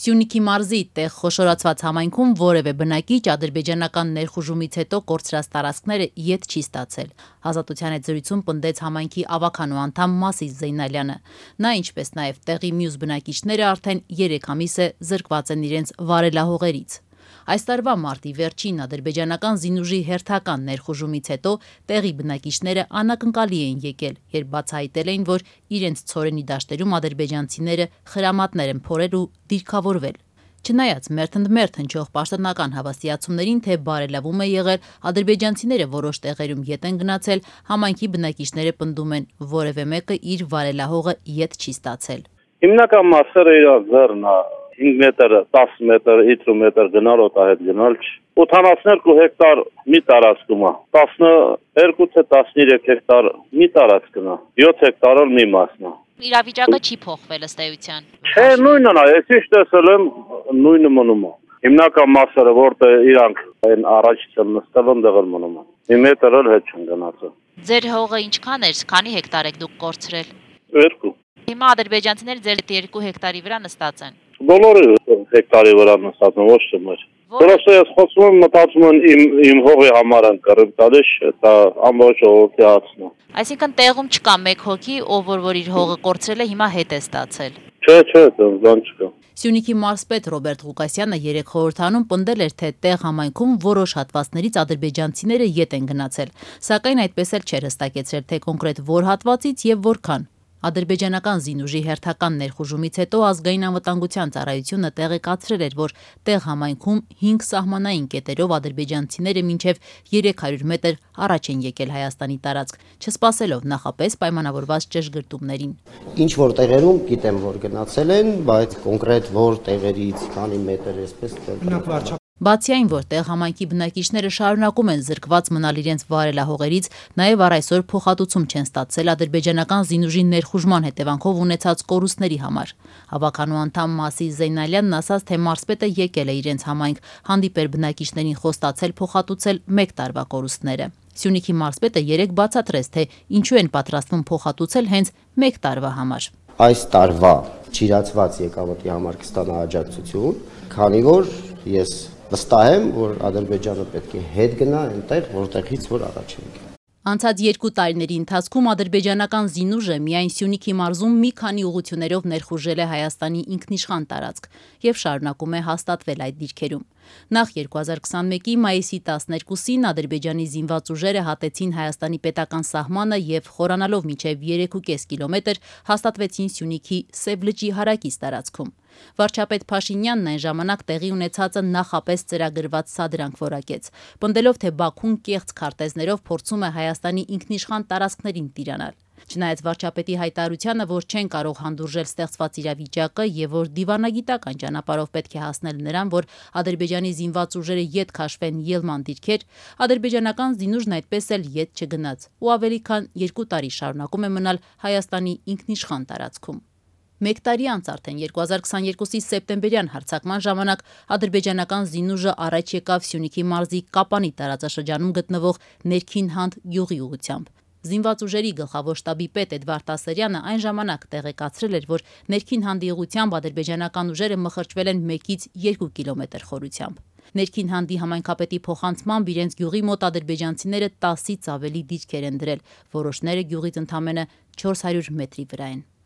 Սյունիքի մարզի տեղ խոշորացված համայնքում որևէ բնակիչ ադրբեջանական ներխուժումից հետո կորցրած տարածքները ետ չի ստացել։ Ազատության հետ զրույցում պնդեց համայնքի ավականու անդամ Մասիս Զեյնալյանը։ Նա, ինչպես նաև տեղի մյուս բնակիչները արդեն 3 ամիս է զրկված են իրենց վարելահողերից։ Այս տարվա մարտի վերջին ադրբեջանական զինուժի հերթական ներխուժումից հետո տեղի բնակիչները անակնկալի էին եկել, երբ բացահայտել էին, որ իրենց ցորենի դաշտերում ադրբեջանցիները խրամատներ են փորել ու դիրքավորվել։ Չնայած մերթընդմերթ հնչող պաշտոնական հավաստիացումներին, թե բարելավում է եղել, ադրբեջանցիները որոշ տեղերում ետ են գնացել, համայնքի բնակիչները պնդում են, որևէ մեկը իր վարելահողը ետ չի ստացել։ Հիմնական մասերը իր ձեռն է 5 մետր, 10 մետր, 5 մետր գնալով այդ գնալ 82 հեկտար մի տարածքում է, 12-ը 13 հեկտար մի տարածքն է, 7 հեկտարը մի մասն է։ Իրավիճակը չի փոխվել ըստ էության։ Չէ, նույնն է, ես ինչ տեսել եմ, նույնը մնում է։ Հիմնական մասերը, որտեղ իրանք այն առաջից են նստել, ընդեղ էլ մնում է։ Մի մետր էլ հետ չեն գնացել։ Ձեր հողը ինչքան էր, քանի հեկտար եք դուք կորցրել։ 2։ Հիմա ադրբեջանցիները ձեր 2 հեկտարի վրա նստած են։ Բոլորը հեկտարի վրա նստած են, ոչ թե մեր։ Որոշը ես խոսում եմ, մտածում եմ իմ հողի համար են կռիվ տալիս, դա ամբողջ ժողովրդի հացն է։ Այսինքն տեղում չկա մեկ հոգի, ով որ իր հողը կորցրել է, հիմա հետ է ստացել։ Չէ, բան չկա։ Սյունիքի մարզպետ Ռոբերտ Ղուկասյանը երեկ խորհրդանում պնդել էր, թե տեղ համայնքում որոշ հատվածներից ադրբեջանցիները ետ են գնացել, սակայն այդպես էլ չէր հստակեցրել, թե կոնկրետ որ հատվածից եւ որքան։ Ադրբեջանական զինուժի հերթական ներխուժումից հետո ազգային անվտանգության ծառայությունը տեղեկացրել էր, որ տեղ համայնքում 5 սահմանային կետերով ադրբեջանցիները մինչև 300 մետր առաջ են եկել Հայաստանի տարածք, չսպասելով նախապես պայմանավորված ճշգրտումներին։ Ինչ որ տեղերում գիտեմ, որ գնացել են, բայց կոնկրետ որ տեղերից, քանի մետր էսպես Բացի այն, որ տեղ համայնքի բնակիչները շարունակում են զրկված մնալ իրենց վարելահողերից, նաև առ այսօր փոխհատուցում չեն ստացել ադրբեջանական զինուժի ներխուժման հետևանքով ունեցած կորուստների համար։ Հավաքանու անդամ Մասիս Զեյնալյանն ասաց, թե մարզպետը եկել է իրենց համայնք, հանդիպել բնակիչներին խոստացել փոխհատուցել 1 տարվա կորուստները։ Սյունիքի մարզպետը երեկ բացատրեց, թե ինչու են պատրաստվում փոխհատուցել հենց 1 տարվա համար։ Այս տարվա ճիրացված եկամտի համար կստանա աջակցություն, քանի որ ես վստահ եմ, որ Ադրբեջանը պետք է հետ գնա այնտեղ, որտեղից որ առաջ է եկել։ Անցած 2 տարիների ընթացքում ադրբեջանական զինուժը միայն Սյունիքի մարզում մի քանի ուղղություններով ներխուժել է Հայաստանի ինքնիշխան տարածք եւ շարունակում է հաստատվել այդ դիրքերում։ Նախ 2021-ի մայիսի 12-ին Ադրբեջանի զինված ուժերը հատեցին Հայաստանի պետական սահմանը եւ խորանալով մինչեւ 3.5 կիլոմետր հաստատվեցին Սյունիքի Սև լճի հարակից տարածքում։ Վարչապետ Փաշինյանն այն ժամանակ տեղի ունեցածը նախապես ծրագրված սադրանք որակեց, պնդելով, թե Բաքուն կեղծ քարտեզներով փորձում է Հայաստանի ինքնիշխան տարածքներին տիրանալ։ Չնայած վարչապետի հայտարարությանը, որ չեն կարող հանդուրժել ստեղծված իրավիճակը եւ որ դիվանագիտական ճանապարհով պետք է հասնել նրան, որ Ադրբեջանի զինված ուժերը ետ քաշվեն ելման դիրքեր, ադրբեջանական զինուժն այդպես էլ ետ չգնաց ու ավելի քան 2 տարի շարունակում է մնալ Հայաստանի ինքնիշխան տարածքում։ 1 տարի անց արդեն 2022-ի սեպտեմբերյան հարձակման ժամանակ ադրբեջանական զինուժը առաջ եկավ Սյունիքի մարզի Կապանի տարածաշրջանում գտնվող Ներքին Հանդ գյուղի ուղղությամբ։ Զինված ուժերի գլխավոր շտաբի պետ Էդվարդ Ասերյանը այն ժամանակ տեղեկացրել էր, որ Ներքին Հանդի ուղղությամբ ադրբեջանական ուժերը մխրճվել են 1-ից 2 կիլոմետր խորությամբ։ Ներքին Հանդի համայնքապետի փոխանցմամբ իրենց գյուղի մոտ ադրբեջանցիները 10-ից ավելի դիրքեր են դրել, որոշները գյուղից ընդամենը 400 մետրի վրա են։